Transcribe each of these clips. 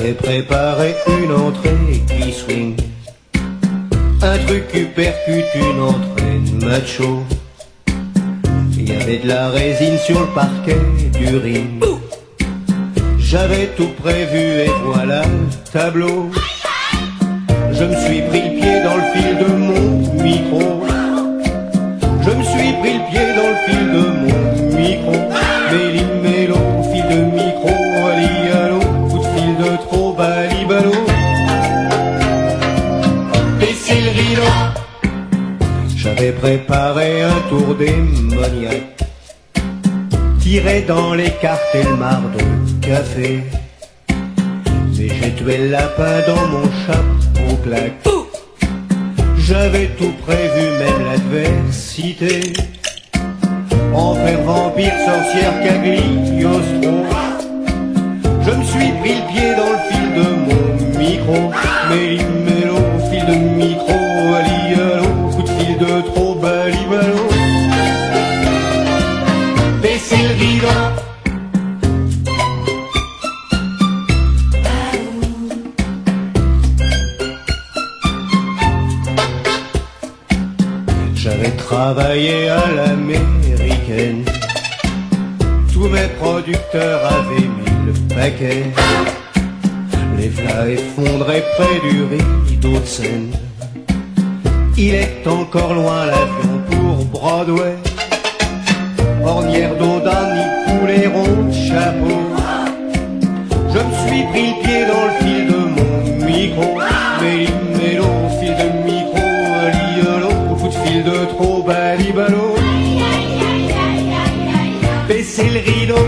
J'avais préparé une entrée qui swing, un truc qui percute, une entrée de macho. Il y avait de la résine sur le parquet du ring. J'avais tout prévu et voilà le tableau. Je me suis pris le pied dans le fil de mon micro. Je me suis pris le pied dans le fil de mon micro. Méli-mélo, fil de micro, ali-allo, coup de fil de trop, balibalo. Baissez le rideau. J'avais préparé un tour démoniaque, tiré dans les cartes et le marc de café. Mais j'ai tué le lapin dans mon chapeau claque. J'avais tout prévu, même l'adversité. Enfer, vampire, sorcière, Cagliostro. Je me suis pris le pied dans le fil de mon micro. Méli-mélo, fil de micro, ali-allo, coup de fil de trop, balibalo. Baissez le rideau. J'avais travaillé à l'américaine. Tous mes producteurs avaient mis le paquet. Les v'là effondrés près du rideau de Seine. Il est encore loin l'avion pour Broadway. Ornière d'Audani, poulet rond de chapeau. Je me suis pris le pied dans le fil de mon micro. Méli-mélo, fil de micro, ali-allo, coup de fil de trop, balibalo. Baissez le rideau.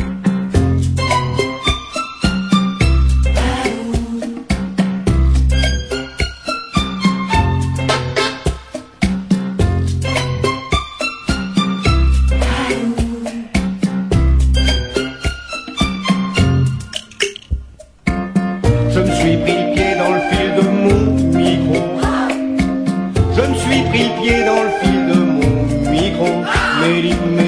Je me suis pris le pied dans le fil de mon micro. Je me suis pris le pied dans le fil de mon micro. Méli-mélo.